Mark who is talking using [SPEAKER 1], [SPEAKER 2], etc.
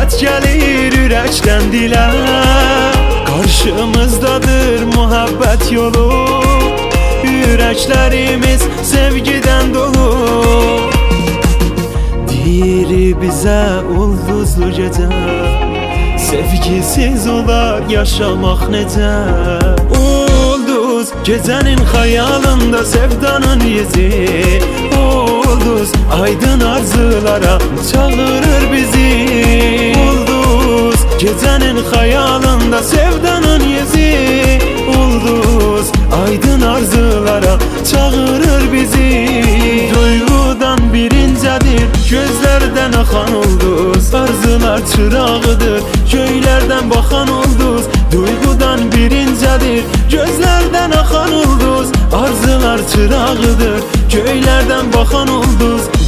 [SPEAKER 1] Muhabbet gelir ürəkdən dilə. Karşımızdadır muhabbet yolu, yüreklerimiz sevgiden dolu. Deyir bize ulduzlu gece, sevgisiz olar yaşamak necə. Ulduz gecenin hayalında sevdanın yüzü, ulduz aydın arzulara çağırır bizi. Ulduz gecenin hayalında sevdanın yüzü, ulduz aydın arzulara çağırır bizi. Duygudan birincədir gözlerden akan ulduz, arzular çırağıdır köylerden bakan ulduz. Duygudan birincədir gözlerden akan ulduz, arzular çırağıdır köylerden bakan ulduz.